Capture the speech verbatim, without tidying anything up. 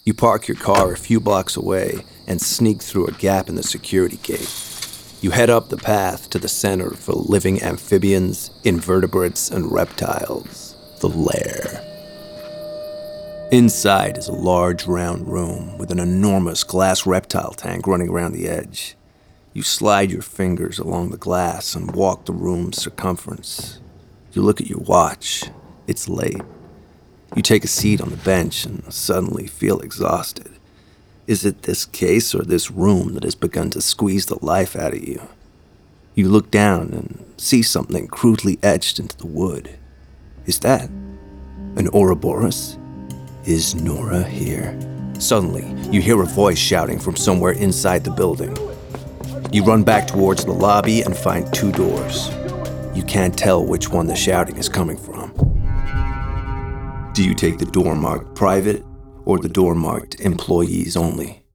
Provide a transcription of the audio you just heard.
You park your car a few blocks away and sneak through a gap in the security gate. You head up the path to the center for living amphibians, invertebrates, and reptiles, the lair. Inside is a large round room with an enormous glass reptile tank running around the edge. You slide your fingers along the glass and walk the room's circumference. You look at your watch. It's late. You take a seat on the bench and suddenly feel exhausted. Is it this case or this room that has begun to squeeze the life out of you? You look down and see something crudely etched into the wood. Is that an Ouroboros? Is Nora here? Suddenly, you hear a voice shouting from somewhere inside the building. You run back towards the lobby and find two doors. You can't tell which one the shouting is coming from. Do you take the door marked private or the door marked employees only?